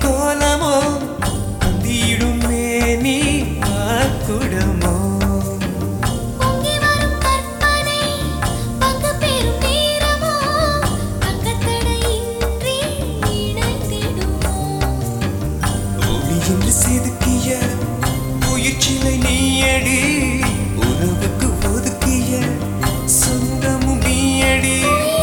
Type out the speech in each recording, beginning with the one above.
கோலமோ தந்திடும் மேனி குடமோ பொங்கி வரும் கற்பனை பங்கு பெறும் நேரமோ பக்கத்தடையின்றி இணைந்திடுமோ ஒளி என்று செதுக்கிய உயிர்ச்சிலை நீயடி உறவுக்கு ஒதுக்கிய சொந்தமும் நீயடி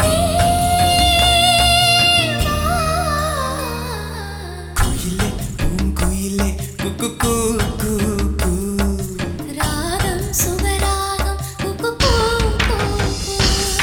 குயிலே பூங்குயிலே குக்கு கூ கூ கூ ராகம் சுகராகம் குக்கு கூ கூ கூ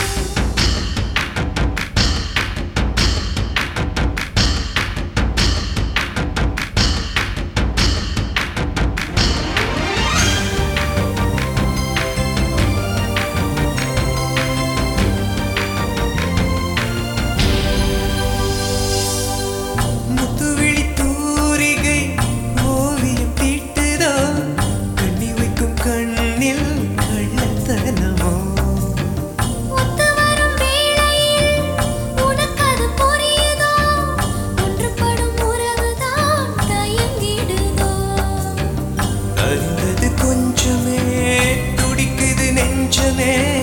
முத்துவிழி தூரிகை ஓவியம் தீட்டுதோ கண்ணி வைக்கும் கண்ணில் கள்ளத்தனமோ ஒத்து வரும் வேளையில் உனக்கது புரியுதோ ஒன்றுபடும் உறவுதான் தயங்கிடுதோ அறிந்தது கொஞ்சமே துடிக்குது நெஞ்சமே